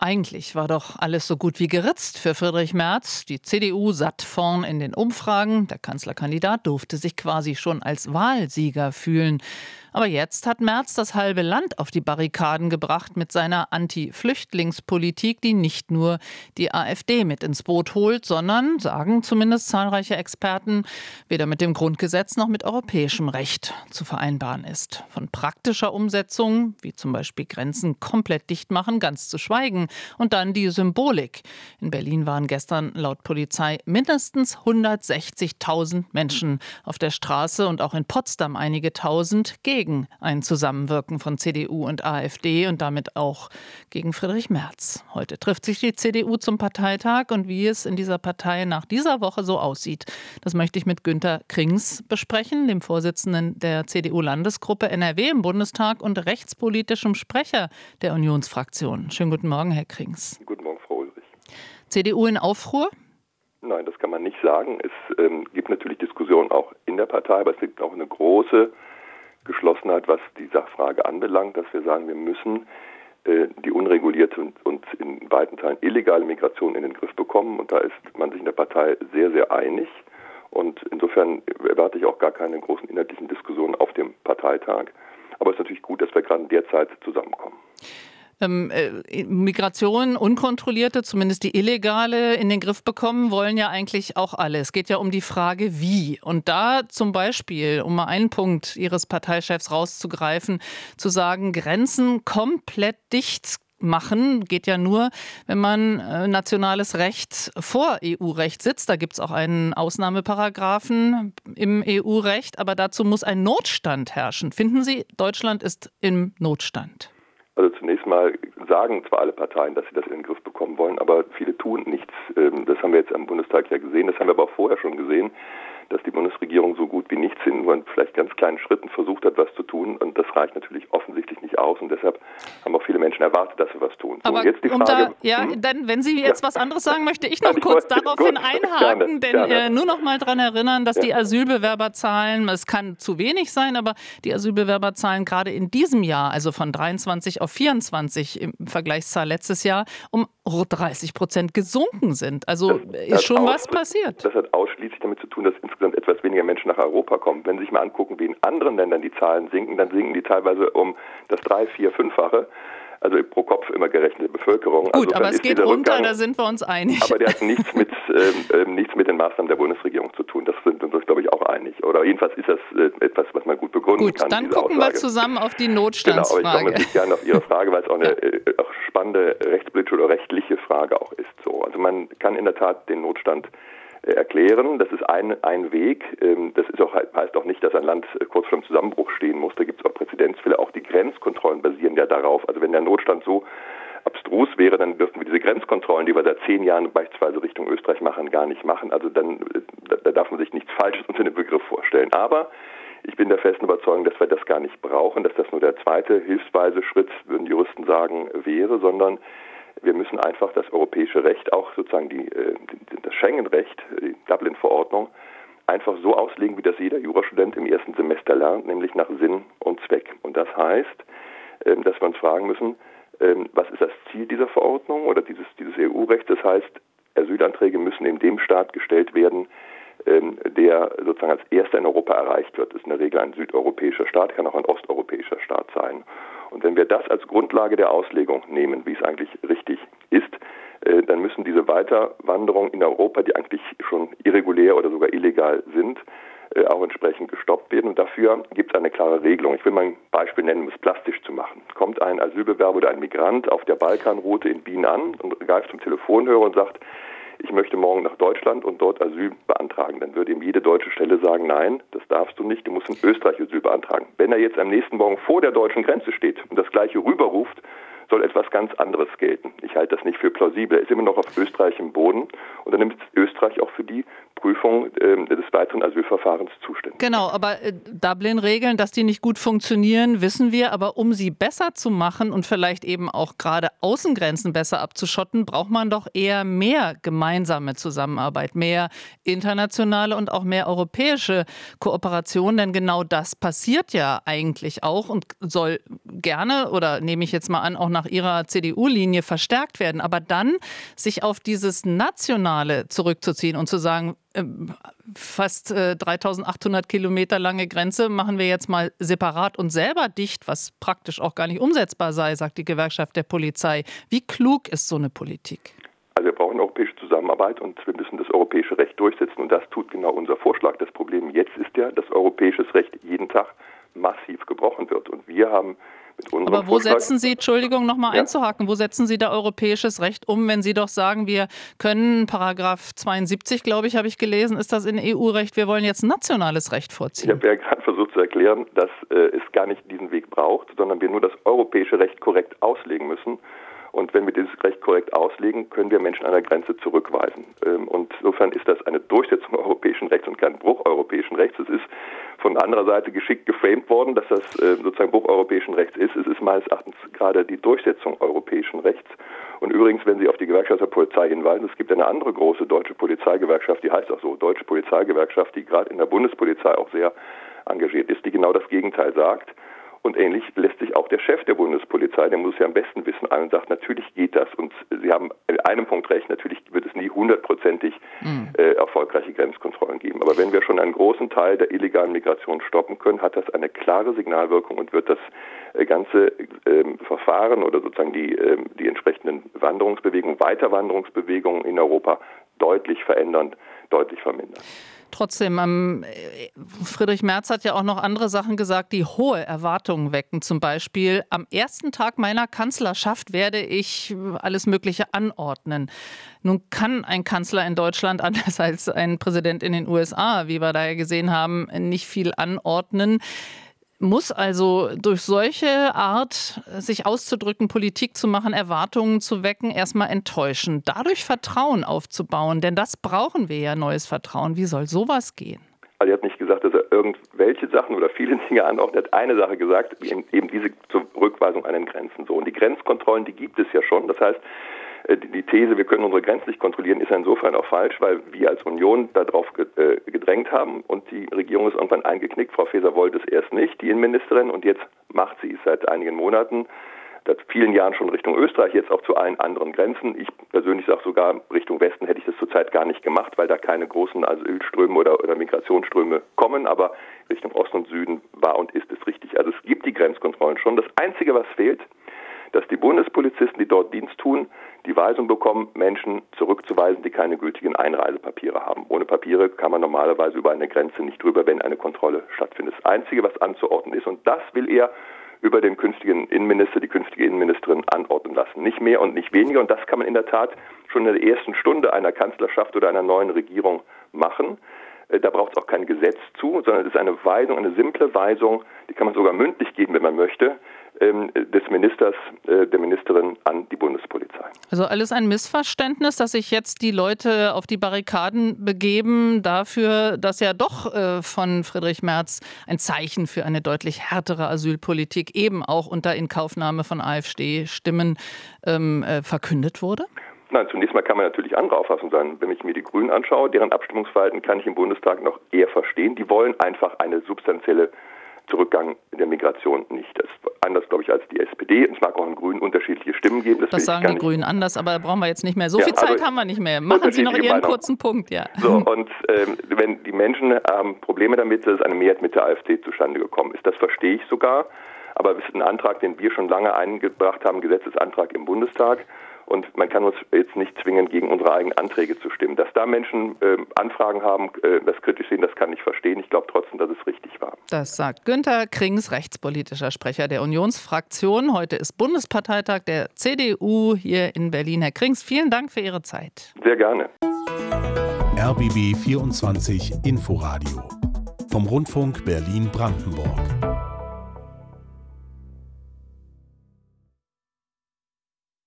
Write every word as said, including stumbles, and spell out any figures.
Eigentlich war doch alles so gut wie geritzt für Friedrich Merz. Die C D U satt vorn in den Umfragen. Der Kanzlerkandidat durfte sich quasi schon als Wahlsieger fühlen. Aber jetzt hat Merz das halbe Land auf die Barrikaden gebracht mit seiner Anti-Flüchtlingspolitik, die nicht nur die AfD mit ins Boot holt, sondern, sagen zumindest zahlreiche Experten, weder mit dem Grundgesetz noch mit europäischem Recht zu vereinbaren ist. Von praktischer Umsetzung, wie zum Beispiel Grenzen komplett dicht machen, ganz zu schweigen. Und dann die Symbolik. In Berlin waren gestern laut Polizei mindestens hundertsechzigtausend Menschen auf der Straße und auch in Potsdam einige Tausend gegen ein Zusammenwirken von C D U und AfD und damit auch gegen Friedrich Merz. Heute trifft sich die C D U zum Parteitag und wie es in dieser Partei nach dieser Woche so aussieht, das möchte ich mit Günter Krings besprechen, dem Vorsitzenden der C D U-Landesgruppe N R W im Bundestag und rechtspolitischem Sprecher der Unionsfraktion. Schönen guten Morgen, Herr Krings. Guten Morgen, Frau Ulrich. C D U in Aufruhr? Nein, das kann man nicht sagen. Es ähm, gibt natürlich Diskussionen auch in der Partei, aber es gibt auch eine große Geschlossenheit, was die Sachfrage anbelangt, dass wir sagen, wir müssen äh, die unregulierte und, und in weiten Teilen illegale Migration in den Griff bekommen. Und da ist man sich in der Partei sehr, sehr einig. Und insofern erwarte ich auch gar keine großen inhaltlichen Diskussionen auf dem Parteitag. Aber es ist natürlich gut, dass wir gerade in der Zeit zusammenkommen. Ähm, äh, Migration, unkontrollierte, zumindest die illegale, in den Griff bekommen wollen ja eigentlich auch alle. Es geht ja um die Frage, wie. Und da zum Beispiel, um mal einen Punkt Ihres Parteichefs rauszugreifen, zu sagen, Grenzen komplett dicht machen, geht ja nur, wenn man äh, nationales Recht vor E U-Recht sitzt. Da gibt es auch einen Ausnahmeparagraphen im E U-Recht, aber dazu muss ein Notstand herrschen. Finden Sie, Deutschland ist im Notstand? Also zunächst mal sagen zwar alle Parteien, dass sie das in den Griff bekommen wollen, aber viele tun nichts. Das haben wir jetzt am Bundestag ja gesehen, das haben wir aber auch vorher schon gesehen, dass die Bundesregierung so gut wie nichts in nur vielleicht ganz kleinen Schritten versucht hat, was zu tun. Und das reicht natürlich offensichtlich nicht aus. Und deshalb haben auch viele Menschen erwartet, dass sie was tun. So, aber jetzt die um Frage, da, ja, hm? dann, wenn Sie jetzt ja. was anderes sagen, möchte ich noch Nein, ich kurz wollte, daraufhin gut, einhaken, gerne, denn gerne. Äh, nur noch mal daran erinnern, dass ja. die Asylbewerberzahlen, es kann zu wenig sein, aber die Asylbewerberzahlen gerade in diesem Jahr, also von dreiundzwanzig auf vierundzwanzig im Vergleichszahl letztes Jahr, um dreißig Prozent gesunken sind. Also das, ist das schon aus, was passiert. Das hat ausschließlich damit zu tun, dass insgesamt etwas weniger Menschen nach Europa kommen. Wenn Sie sich mal angucken, wie in anderen Ländern die Zahlen sinken, dann sinken die teilweise um das drei-, vier-, fünffache. Also pro Kopf immer gerechnete Bevölkerung. Gut, also aber es geht runter, Rückgang, da sind wir uns einig. Aber der hat nichts mit, ähm, nichts mit den Maßnahmen der Bundesregierung zu tun. Das sind wir uns, glaube ich, auch einig. Oder jedenfalls ist das äh, etwas, was man gut begründen gut, kann. Dann gucken Aussage. wir zusammen auf die Notstandsfrage. Genau, aber ich komme natürlich gerne auf Ihre Frage, weil es auch eine äh, auch spannende rechtspolitische oder rechtliche Frage auch ist. So, also man kann in der Tat den Notstand erklären. Das ist ein, ein Weg. Das ist auch, heißt auch nicht, dass ein Land kurz vor dem Zusammenbruch stehen muss. Da gibt es auch Präzedenzfälle. Auch die Grenzkontrollen basieren ja darauf. Also wenn der Notstand so abstrus wäre, dann dürften wir diese Grenzkontrollen, die wir seit zehn Jahren beispielsweise Richtung Österreich machen, gar nicht machen. Also dann da darf man sich nichts Falsches unter dem Begriff vorstellen. Aber ich bin der festen Überzeugung, dass wir das gar nicht brauchen, dass das nur der zweite hilfsweise Schritt, würden Juristen sagen, wäre, sondern wir müssen einfach das europäische Recht, auch sozusagen die, das Schengen-Recht, die Dublin-Verordnung, einfach so auslegen, wie das jeder Jurastudent im ersten Semester lernt, nämlich nach Sinn und Zweck. Und das heißt, dass wir uns fragen müssen, was ist das Ziel dieser Verordnung oder dieses, dieses E U-Rechts? Das heißt, Asylanträge müssen in dem Staat gestellt werden, der sozusagen als erster in Europa erreicht wird. Das ist in der Regel ein südeuropäischer Staat, kann auch ein osteuropäischer Staat sein. Und wenn wir das als Grundlage der Auslegung nehmen, wie es eigentlich richtig ist, dann müssen diese Weiterwanderungen in Europa, die eigentlich schon irregulär oder sogar illegal sind, auch entsprechend gestoppt werden. Und dafür gibt es eine klare Regelung. Ich will mal ein Beispiel nennen, um es plastisch zu machen. Kommt ein Asylbewerber oder ein Migrant auf der Balkanroute in Wien an und greift zum Telefonhörer und sagt, ich möchte morgen nach Deutschland und dort Asyl beantragen. Dann würde ihm jede deutsche Stelle sagen, nein, das darfst du nicht, du musst in Österreich Asyl beantragen. Wenn er jetzt am nächsten Morgen vor der deutschen Grenze steht und das Gleiche rüberruft, soll etwas ganz anderes gelten. Ich halte das nicht für plausibel. Er ist immer noch auf österreichischem Boden und dann nimmt Österreich auch für die Prüfung äh, des weiteren Asylverfahrens zuständig. Genau, aber äh, Dublin-Regeln, dass die nicht gut funktionieren, wissen wir. Aber um sie besser zu machen und vielleicht eben auch gerade Außengrenzen besser abzuschotten, braucht man doch eher mehr gemeinsame Zusammenarbeit, mehr internationale und auch mehr europäische Kooperation. Denn genau das passiert ja eigentlich auch und soll gerne, oder nehme ich jetzt mal an, auch nach Ihrer C D U-Linie verstärkt werden. Aber dann sich auf dieses Nationale zurückzuziehen und zu sagen, fast äh, dreitausendachthundert Kilometer lange Grenze machen wir jetzt mal separat und selber dicht, was praktisch auch gar nicht umsetzbar sei, sagt die Gewerkschaft der Polizei. Wie klug ist so eine Politik? Also wir brauchen europäische Zusammenarbeit und wir müssen das europäische Recht durchsetzen und das tut genau unser Vorschlag. Das Problem jetzt ist ja, dass europäisches Recht jeden Tag massiv gebrochen wird und wir haben mit unserem Aber wo Vorschlag, setzen Sie, Entschuldigung, nochmal ja. einzuhaken, wo setzen Sie da europäisches Recht um, wenn Sie doch sagen, wir können, Paragraph zweiundsiebzig, glaube ich, habe ich gelesen, ist das in E U-Recht, wir wollen jetzt nationales Recht vorziehen? Ich habe ja gerade versucht zu erklären, dass äh, es gar nicht diesen Weg braucht, sondern wir nur das europäische Recht korrekt auslegen müssen. Und wenn wir dieses Recht korrekt auslegen, können wir Menschen an der Grenze zurückweisen. Und insofern ist das eine Durchsetzung europäischen Rechts und kein Bruch europäischen Rechts. Es ist von anderer Seite geschickt geframed worden, dass das sozusagen Bruch europäischen Rechts ist. Es ist meines Erachtens gerade die Durchsetzung europäischen Rechts. Und übrigens, wenn Sie auf die Gewerkschaft der Polizei hinweisen, es gibt eine andere große deutsche Polizeigewerkschaft, die heißt auch so, Deutsche Polizeigewerkschaft, die gerade in der Bundespolizei auch sehr engagiert ist, die genau das Gegenteil sagt. Und ähnlich lässt sich auch der Chef der Bundespolizei, der muss es ja am besten wissen, ein und sagt, natürlich geht das. Und Sie haben in einem Punkt recht, natürlich wird es nie hundertprozentig mhm. äh, erfolgreiche Grenzkontrollen geben. Aber wenn wir schon einen großen Teil der illegalen Migration stoppen können, hat das eine klare Signalwirkung und wird das äh, ganze äh, Verfahren oder sozusagen die, äh, die entsprechenden Wanderungsbewegungen, Weiterwanderungsbewegungen in Europa deutlich verändern, deutlich vermindern. Trotzdem, ähm, Friedrich Merz hat ja auch noch andere Sachen gesagt, die hohe Erwartungen wecken. Zum Beispiel, am ersten Tag meiner Kanzlerschaft werde ich alles Mögliche anordnen. Nun kann ein Kanzler in Deutschland, anders als ein Präsident in den U S A, wie wir da ja gesehen haben, nicht viel anordnen. Muss also durch solche Art, sich auszudrücken, Politik zu machen, Erwartungen zu wecken, erstmal enttäuschen. Dadurch Vertrauen aufzubauen, denn das brauchen wir ja, neues Vertrauen. Wie soll sowas gehen? Also er hat nicht gesagt, dass er irgendwelche Sachen oder viele Dinge anordnet. Er hat eine Sache gesagt, eben diese Zurückweisung an den Grenzen. So. Und die Grenzkontrollen, die gibt es ja schon. Das heißt, die These, wir können unsere Grenzen nicht kontrollieren, ist insofern auch falsch, weil wir als Union darauf gedrängt haben und die Regierung ist irgendwann eingeknickt. Frau Faeser wollte es erst nicht, die Innenministerin, und jetzt macht sie es seit einigen Monaten, seit vielen Jahren schon Richtung Österreich, jetzt auch zu allen anderen Grenzen. Ich persönlich sage sogar, Richtung Westen hätte ich das zurzeit gar nicht gemacht, weil da keine großen Asylströme oder, oder Migrationsströme kommen, aber Richtung Osten und Süden war und ist es richtig. Also es gibt die Grenzkontrollen schon. Das Einzige, was fehlt, dass die Bundespolizisten, die dort Dienst tun, die Weisung bekommen, Menschen zurückzuweisen, die keine gültigen Einreisepapiere haben. Ohne Papiere kann man normalerweise über eine Grenze nicht drüber, wenn eine Kontrolle stattfindet. Das Einzige, was anzuordnen ist, und das will er über den künftigen Innenminister, die künftige Innenministerin anordnen lassen. Nicht mehr und nicht weniger. Und das kann man in der Tat schon in der ersten Stunde einer Kanzlerschaft oder einer neuen Regierung machen. Da braucht es auch kein Gesetz zu, sondern es ist eine Weisung, eine simple Weisung, die kann man sogar mündlich geben, wenn man möchte, des Ministers, der Ministerin an die Bundespolizei. Also alles ein Missverständnis, dass sich jetzt die Leute auf die Barrikaden begeben dafür, dass ja doch äh, von Friedrich Merz ein Zeichen für eine deutlich härtere Asylpolitik eben auch unter Inkaufnahme von AfD-Stimmen ähm, äh, verkündet wurde? Nein, zunächst mal kann man natürlich anderer Auffassung sein. Wenn ich mir die Grünen anschaue, deren Abstimmungsverhalten kann ich im Bundestag noch eher verstehen. Die wollen einfach eine substanzielle Zurückgang in der Migration nicht. Das ist anders, glaube ich, als die S P D. Es mag auch in Grünen unterschiedliche Stimmen geben. Das, das sagen die Grünen anders, aber da brauchen wir jetzt nicht mehr. So ja, viel Zeit also haben wir nicht mehr. Machen Sie noch Ihren kurzen Punkt. Ja. So, und ähm, wenn die Menschen haben Probleme damit, dass eine Mehrheit mit der AfD zustande gekommen ist, das verstehe ich sogar. Aber es ist ein Antrag, den wir schon lange eingebracht haben, Gesetzesantrag im Bundestag. Und man kann uns jetzt nicht zwingen, gegen unsere eigenen Anträge zu stimmen. Dass da Menschen äh, Anfragen haben, äh, das kritisch sehen, das kann ich verstehen. Ich glaube trotzdem, dass es richtig war. Das sagt Günther Krings, rechtspolitischer Sprecher der Unionsfraktion. Heute ist Bundesparteitag der C D U hier in Berlin. Herr Krings, vielen Dank für Ihre Zeit. Sehr gerne. R B B vierundzwanzig Inforadio vom Rundfunk Berlin-Brandenburg.